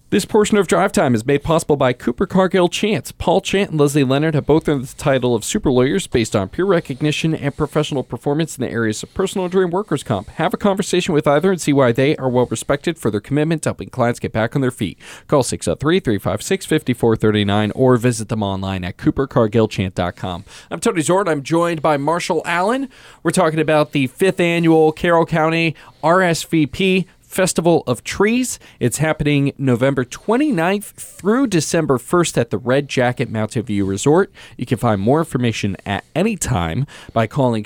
This portion of Drive Time is made possible by Cooper Cargill Chant. Paul Chant and Leslie Leonard have both earned the title of super lawyers based on peer recognition and professional performance in the areas of personal injury and workers' comp. Have a conversation with either and see why they are well respected for their commitment to helping clients get back on their feet. Call 603-356-5439 or visit them online at coopercargillchant.com. I'm Tony Zord. I'm joined by Marshall Allen. We're talking about the 5th annual Carroll County RSVP Festival of Trees. It's happening November 29th through December 1st at the Red Jacket Mountain View Resort. You can find more information at any time by calling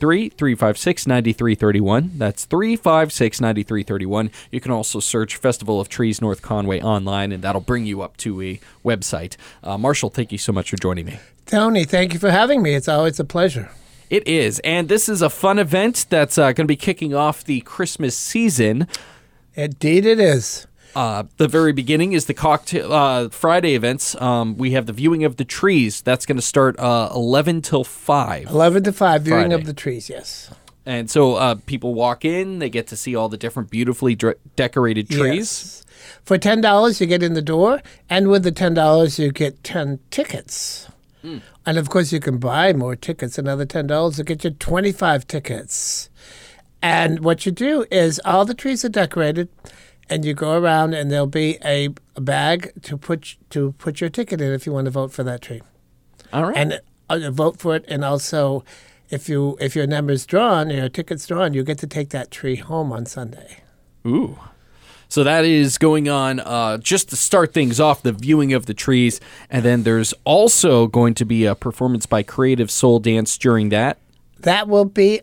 603-356-9331. That's 356-9331. You can also search Festival of Trees North Conway online, and that'll bring you up to a website. Marshall, thank you so much for joining me. Tony, thank you for having me. It's always a pleasure. It is, and this is a fun event that's going to be kicking off the Christmas season. Indeed it is. The very beginning is the cocktail Friday events. We have the viewing of the trees. That's going to start 11 till 5. 11 to 5, viewing Friday. of the trees, yes. And so people walk in, they get to see all the different beautifully decorated trees. Yes. For $10, you get in the door, and with the $10, you get 10 tickets. And, of course, you can buy more tickets. Another $10 to get you 25 tickets. And what you do is all the trees are decorated, and you go around, and there'll be a bag to put your ticket in if you want to vote for that tree. All right. And vote for it. And also, if your number's drawn, your ticket's drawn, you get to take that tree home on Sunday. Ooh. So that is going on just to start things off, the viewing of the trees. And then there's also going to be a performance by Creative Soul Dance during that. That will be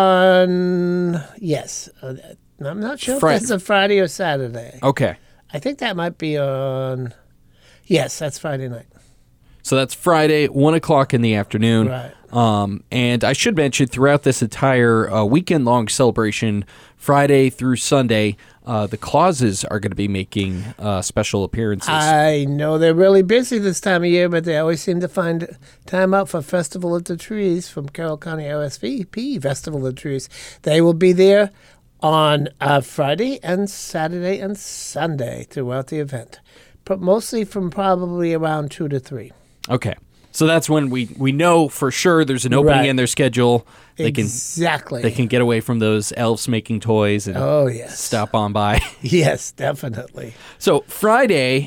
on, yes. I'm not sure if that's a Friday or Saturday. Okay. I think that might be on, yes, that's Friday night. So that's Friday, 1 o'clock in the afternoon. Right. And I should mention, throughout this entire weekend-long celebration, Friday through Sunday, the Clauses are going to be making special appearances. I know they're really busy this time of year, but they always seem to find time out for Festival of the Trees from Carroll County RSVP, Festival of the Trees. They will be there on Friday and Saturday and Sunday throughout the event, but mostly from probably around 2 to 3. Okay. So that's when we know for sure there's an opening in their schedule. Exactly. They can get away from those elves making toys and stop on by. Yes, definitely. So Friday,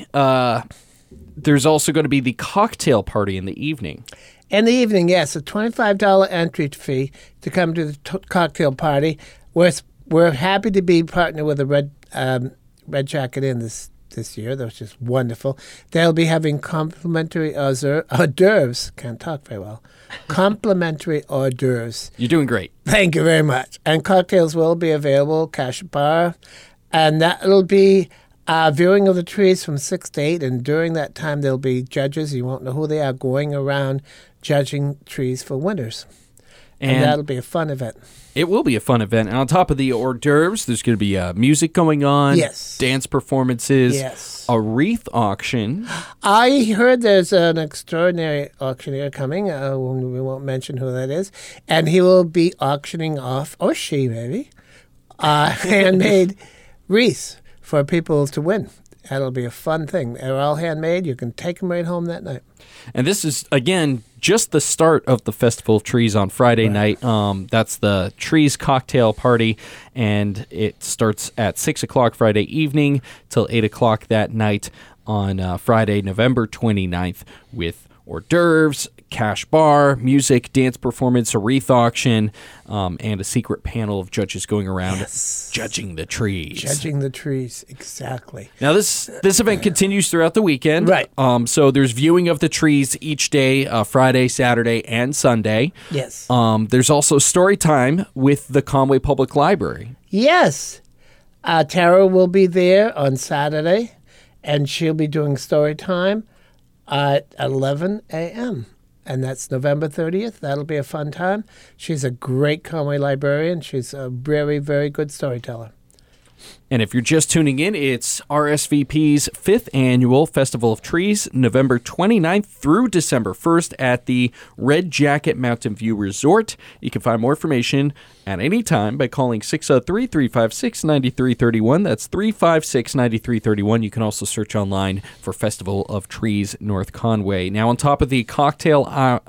there's also going to be the cocktail party in the evening. In the evening, yes, a $25 entry fee to come to the cocktail party. We're happy to be partnered with the Red Jacket Inn this year. That was just wonderful. They'll be having complimentary hors d'oeuvres. Can't talk very well. Complimentary hors d'oeuvres. You're doing great. Thank you very much. And cocktails will be available, cash bar. And that'll be viewing of the trees from 6 to 8. And during that time, there'll be judges. You won't know who they are going around judging trees for winners. And that'll be a fun event. It will be a fun event. And on top of the hors d'oeuvres, there's going to be music going on, dance performances, a wreath auction. I heard there's an extraordinary auctioneer coming. We won't mention who that is. And he will be auctioning off, or she maybe, handmade wreaths for people to win. That'll be a fun thing. They're all handmade. You can take them right home that night. And this is, again, just the start of the Festival of Trees on Friday night. That's the Trees Cocktail Party, and it starts at 6 o'clock Friday evening till 8 o'clock that night on Friday, November 29th, with hors d'oeuvres, cash bar, music, dance performance, a wreath auction, and a secret panel of judges going around judging the trees. Judging the trees, exactly. Now, this event continues throughout the weekend. Right. So there's viewing of the trees each day, Friday, Saturday, and Sunday. Yes. There's also story time with the Conway Public Library. Yes. Tara will be there on Saturday, and she'll be doing story time at 11 a.m., and that's November 30th. That'll be a fun time. She's a great Conway librarian. She's a very, very good storyteller. And if you're just tuning in, it's RSVP's 5th annual Festival of Trees, November 29th through December 1st at the Red Jacket Mountain View Resort. You can find more information at any time by calling 603-356-9331. That's 356-9331. You can also search online for Festival of Trees North Conway. Now, on top of the cocktail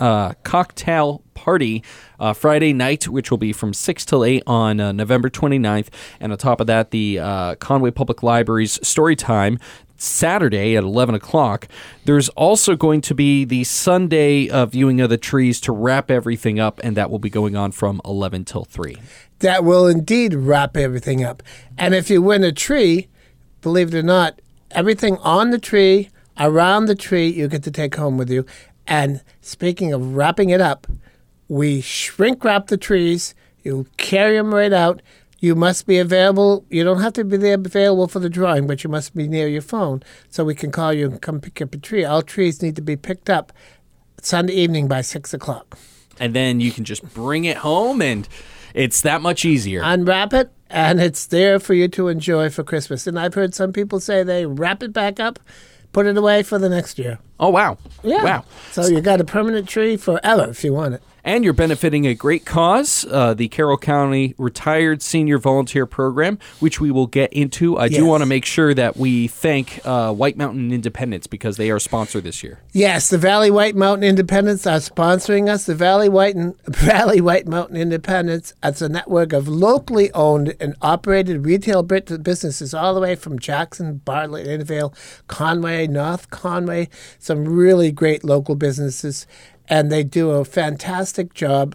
party Friday night, which will be from 6 till 8 on November 29th, and on top of that, the Conway Public Library's story time Saturday at 11 o'clock. There's also going to be the Sunday viewing of the trees to wrap everything up, and that will be going on from 11 till 3. That will indeed wrap everything up. And if you win a tree, believe it or not, everything on the tree, around the tree, you get to take home with you. And speaking of wrapping it up, we shrink wrap the trees. You carry them right out. You must be available. You don't have to be there available for the drawing, but you must be near your phone so we can call you and come pick up a tree. All trees need to be picked up Sunday evening by 6 o'clock. And then you can just bring it home, and it's that much easier. Unwrap it, and it's there for you to enjoy for Christmas. And I've heard some people say they wrap it back up, put it away for the next year. Oh, wow. Yeah. Wow. So you got a permanent tree forever if you want it. And you're benefiting a great cause, the Carroll County Retired Senior Volunteer Program, which we will get into. I do want to make sure that we thank White Mountain Independence because they are a sponsor this year. Yes, the Valley White Mountain Independents are sponsoring us. The Valley White Mountain Independents, that's a network of locally owned and operated retail businesses all the way from Jackson, Bartlett, Innvale, Conway, North Conway, some really great local businesses. And they do a fantastic job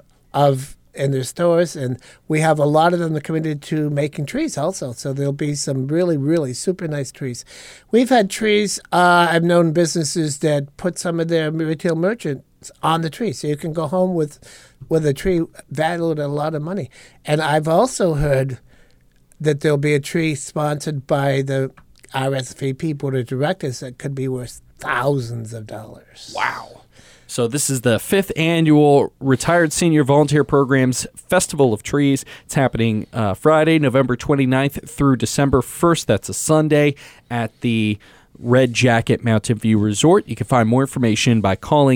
in their stores, and we have a lot of them that are committed to making trees also. So there'll be some really, really super nice trees. We've had trees. I've known businesses that put some of their retail merchants on the tree, so you can go home with a tree valued at a lot of money. And I've also heard that there'll be a tree sponsored by the RSVP Board of Directors that could be worth thousands of dollars. Wow. So this is the 5th annual Retired Senior Volunteer Program's Festival of Trees. It's happening Friday, November 29th through December 1st. That's a Sunday at the Red Jacket Mountain View Resort. You can find more information by calling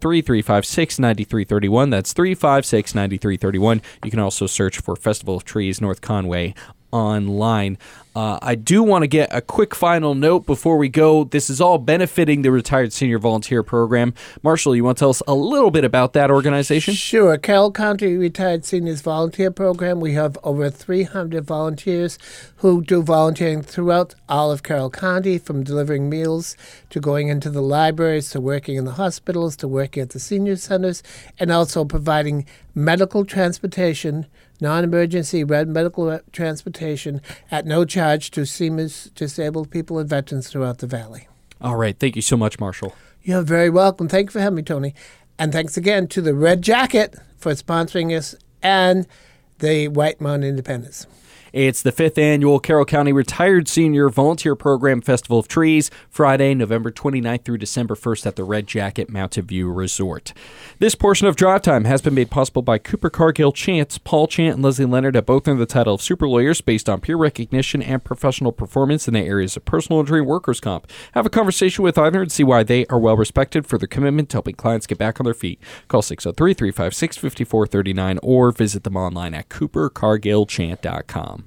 603-356-9331. That's 356-9331. You can also search for Festival of Trees North Conway online. I do want to get a quick final note before we go. This is all benefiting the Retired Senior Volunteer Program. Marshall, you want to tell us a little bit about that organization? Sure. Carroll County Retired Seniors Volunteer Program. We have over 300 volunteers who do volunteering throughout all of Carroll County, from delivering meals to going into the libraries to working in the hospitals to working at the senior centers, and also providing medical transportation, non-emergency medical transportation at no charge to seniors, disabled people, and veterans throughout the valley. All right. Thank you so much, Marshall. You're very welcome. Thank you for having me, Tony. And thanks again to the Red Jacket for sponsoring us and the White Mountain Independence. It's the 5th annual Carroll County Retired Senior Volunteer Program Festival of Trees, Friday, November 29th through December 1st at the Red Jacket Mountain View Resort. This portion of Drive Time has been made possible by Cooper Cargill Chance. Paul Chant and Leslie Leonard have both earned the title of super lawyers based on peer recognition and professional performance in the areas of personal injury and workers' comp. Have a conversation with either and see why they are well respected for their commitment to helping clients get back on their feet. Call 603-356-5439 or visit them online at coopercargillchant.com.